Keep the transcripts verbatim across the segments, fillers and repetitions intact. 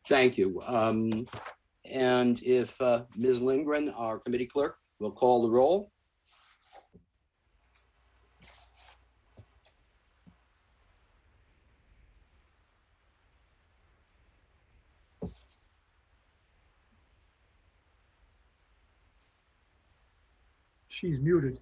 Thank you. Um, and if uh, Miz Lindgren, our committee clerk, will call the roll. She's muted.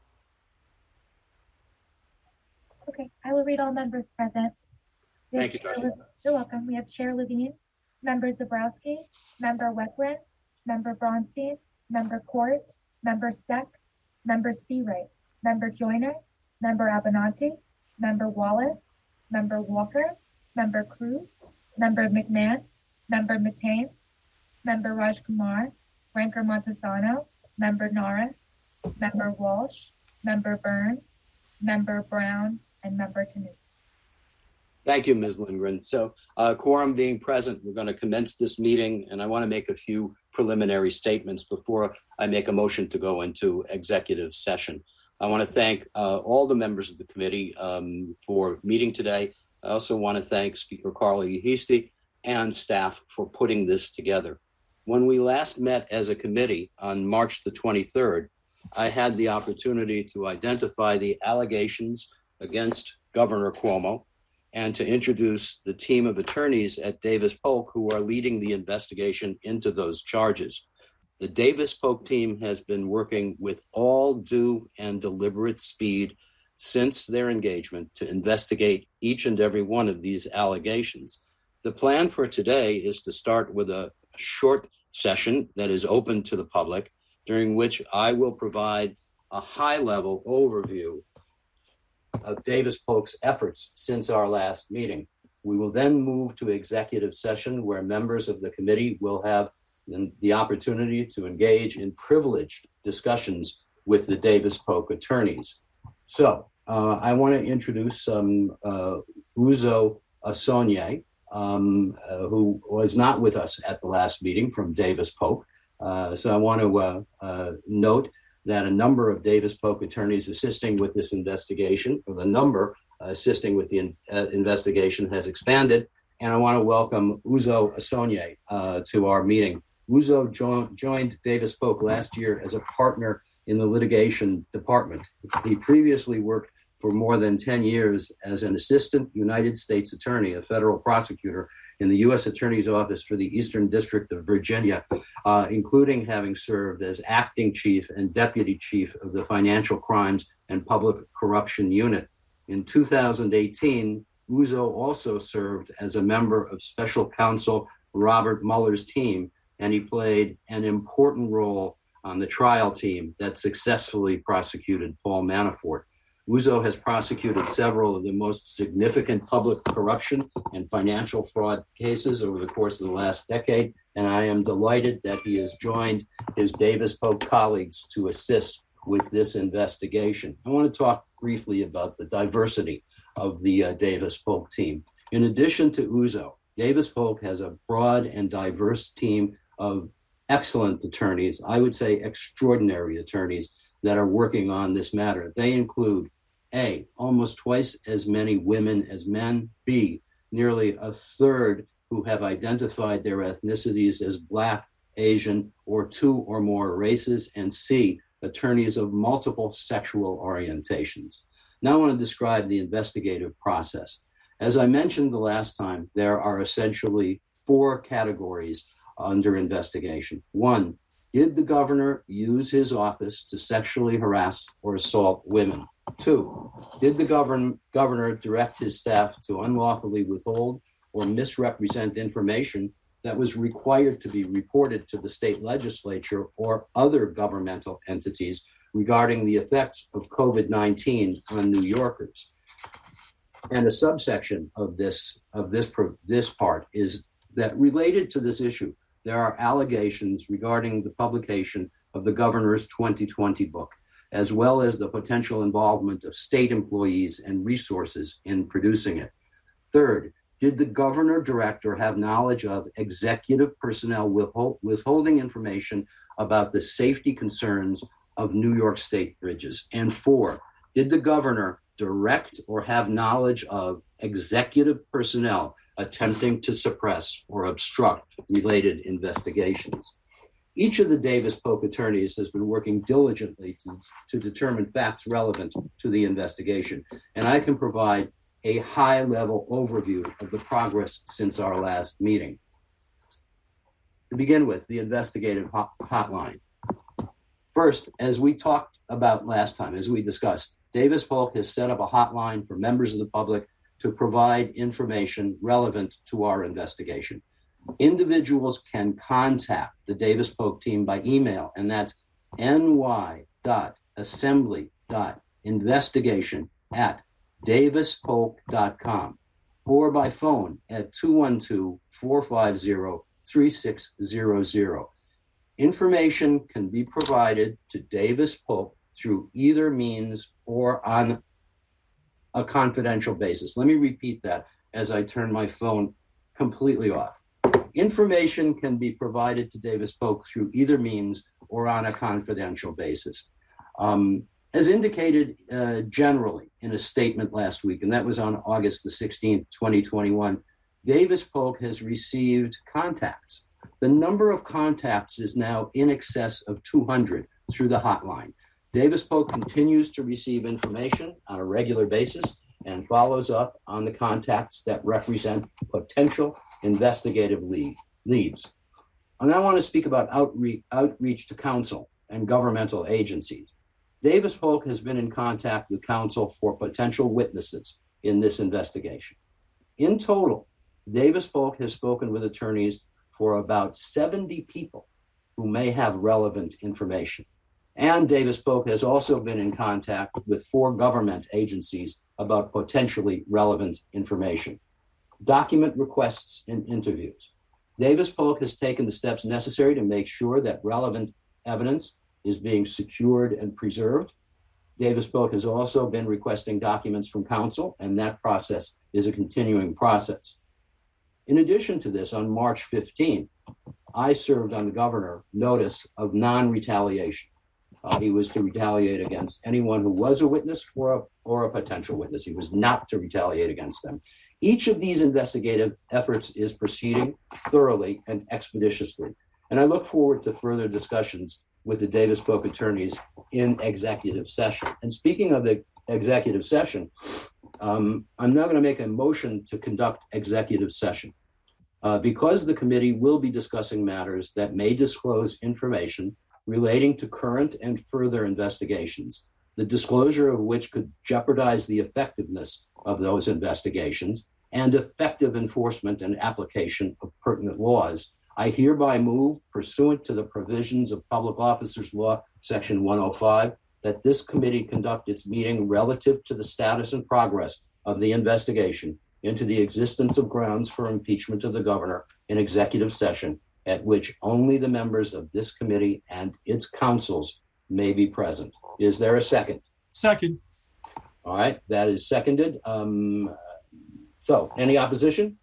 Okay, I will read all members present. We Thank you, Chair Darcy. Le- You're welcome. We have Chair Levine, Member Zabrowski, Member Weckland, Member Braunstein, Member Court, Member Steck, Member Seawright, Member Joyner, Member Abenanti, Member Wallace, Member Walker, Member Cruz, Member McMahon, Member Matane, Member Raj Kumar, Ranker Montesano, Member Norris, Member Walsh, Member Burns, Member Brown, and Member Tanuki. Thank you, Miz Lindgren. So uh, quorum being present, we're going to commence this meeting, and I want to make a few preliminary statements before I make a motion to go into executive session. I want to thank uh, all the members of the committee um, for meeting today. I also want to thank Speaker Carla Yehisty and staff for putting this together. When we last met as a committee on March the twenty-third, I had the opportunity to identify the allegations against Governor Cuomo and to introduce the team of attorneys at Davis Polk who are leading the investigation into those charges. The Davis Polk team has been working with all due and deliberate speed since their engagement to investigate each and every one of these allegations. The plan for today is to start with a short session that is open to the public, during which I will provide a high-level overview of Davis Polk's efforts since our last meeting. We will then move to executive session where members of the committee will have the opportunity to engage in privileged discussions with the Davis Polk attorneys. So uh, I want to introduce um, uh, Uzo Asonye, um, uh, who was not with us at the last meeting from Davis Polk. Uh, so I want to uh, uh, note that a number of Davis Polk attorneys assisting with this investigation, or the number uh, assisting with the in, uh, investigation has expanded. And I want to welcome Uzo Asonye uh, to our meeting. Uzo jo- joined Davis Polk last year as a partner in the litigation department. He previously worked for more than ten years as an assistant United States attorney, a federal prosecutor in the U S Attorney's Office for the Eastern District of Virginia, uh, including having served as acting chief and deputy chief of the Financial Crimes and Public Corruption Unit. In two thousand eighteen, Uzo also served as a member of special counsel Robert Mueller's team, and he played an important role on the trial team that successfully prosecuted Paul Manafort. Uzo has prosecuted several of the most significant public corruption and financial fraud cases over the course of the last decade, and I am delighted that he has joined his Davis Polk colleagues to assist with this investigation. I want to talk briefly about the diversity of the uh, Davis Polk team. In addition to Uzo, Davis Polk has a broad and diverse team of excellent attorneys, I would say extraordinary attorneys, that are working on this matter. They include A, almost twice as many women as men, B, nearly a third who have identified their ethnicities as Black, Asian, or two or more races, and C, attorneys of multiple sexual orientations. Now I want to describe the investigative process. As I mentioned the last time, there are essentially four categories under investigation. One, did the governor use his office to sexually harass or assault women? Two, did the govern- governor direct his staff to unlawfully withhold or misrepresent information that was required to be reported to the state legislature or other governmental entities regarding the effects of COVID nineteen on New Yorkers? And a subsection of this, of this, this part is that related to this issue, there are allegations regarding the publication of the governor's twenty twenty book, as well as the potential involvement of state employees and resources in producing it. Third, did the governor director have knowledge of executive personnel withhold, withholding information about the safety concerns of New York State bridges? And four, did the governor direct or have knowledge of executive personnel attempting to suppress or obstruct related investigations. Each of the Davis Polk attorneys has been working diligently to, to determine facts relevant to the investigation, and I can provide a high-level overview of the progress since our last meeting. To begin with, the investigative hot- hotline. First, as we talked about last time, as we discussed, Davis Polk has set up a hotline for members of the public to provide information relevant to our investigation. Individuals can contact the Davis Polk team by email, and that's ny.assembly.investigation at davis polk dot com, or by phone at two one two, four five zero, three six zero zero. Information can be provided to Davis Polk through either means or on a confidential basis. Let me repeat that as I turn my phone completely off. Information can be provided to Davis Polk through either means or on a confidential basis. Um, as indicated uh, generally in a statement last week, and that was on August the sixteenth, twenty twenty-one, Davis Polk has received contacts. The number of contacts is now in excess of two hundred through the hotline. Davis Polk continues to receive information on a regular basis and follows up on the contacts that represent potential investigative lead, leads. And I want to speak about outreach, outreach to counsel and governmental agencies. Davis Polk has been in contact with counsel for potential witnesses in this investigation. In total, Davis Polk has spoken with attorneys for about seventy people who may have relevant information. And Davis Polk has also been in contact with four government agencies about potentially relevant information. Document requests and interviews. Davis Polk has taken the steps necessary to make sure that relevant evidence is being secured and preserved. Davis Polk has also been requesting documents from counsel, and that process is a continuing process. In addition to this, on March fifteenth, I served on the governor notice of non-retaliation. Uh, he was to retaliate against anyone who was a witness or a, or a potential witness. He was not to retaliate against them. Each of these investigative efforts is proceeding thoroughly and expeditiously. And I look forward to further discussions with the Davis Polk attorneys in executive session. And speaking of the executive session, um, I'm now going to make a motion to conduct executive session. Uh, because the committee will be discussing matters that may disclose information relating to current and further investigations, the disclosure of which could jeopardize the effectiveness of those investigations and effective enforcement and application of pertinent laws, I hereby move, pursuant to the provisions of Public Officers Law, Section one oh five, that this committee conduct its meeting relative to the status and progress of the investigation into the existence of grounds for impeachment of the governor in executive session, at which only the members of this committee and its councils may be present. Is there a second? Second. All right, that is seconded. Um, so, any opposition?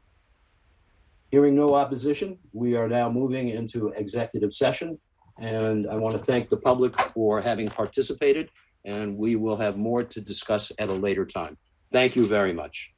Hearing no opposition, we are now moving into executive session. And I want to thank the public for having participated, and we will have more to discuss at a later time. Thank you very much.